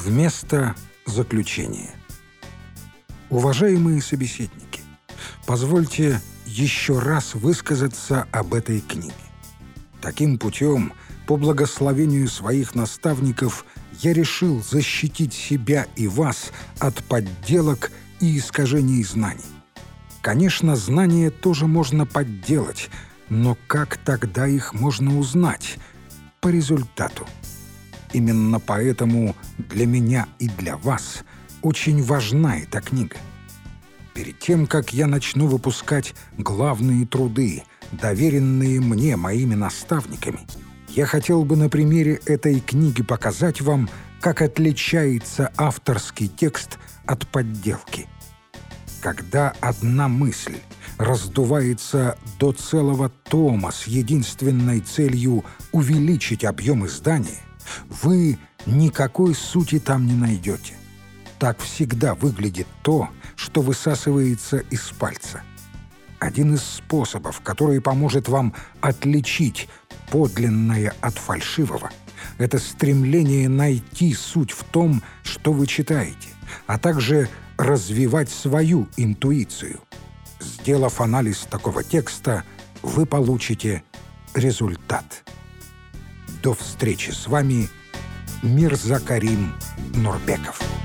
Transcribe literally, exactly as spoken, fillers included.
Вместо заключения. Уважаемые собеседники, позвольте еще раз высказаться об этой книге. Таким путем, по благословению своих наставников, я решил защитить себя и вас от подделок и искажений знаний. Конечно, знания тоже можно подделать, но как тогда их можно узнать? По результату. Именно поэтому для меня и для вас очень важна эта книга. Перед тем, как я начну выпускать главные труды, доверенные мне моими наставниками, я хотел бы на примере этой книги показать вам, как отличается авторский текст от подделки. Когда одна мысль раздувается до целого тома с единственной целью увеличить объем издания, вы никакой сути там не найдете. Так всегда выглядит то, что высасывается из пальца. Один из способов, который поможет вам отличить подлинное от фальшивого, это стремление найти суть в том, что вы читаете, а также развивать свою интуицию. Сделав анализ такого текста, вы получите результат. До встречи с вами, Мирза Карим Нурбеков.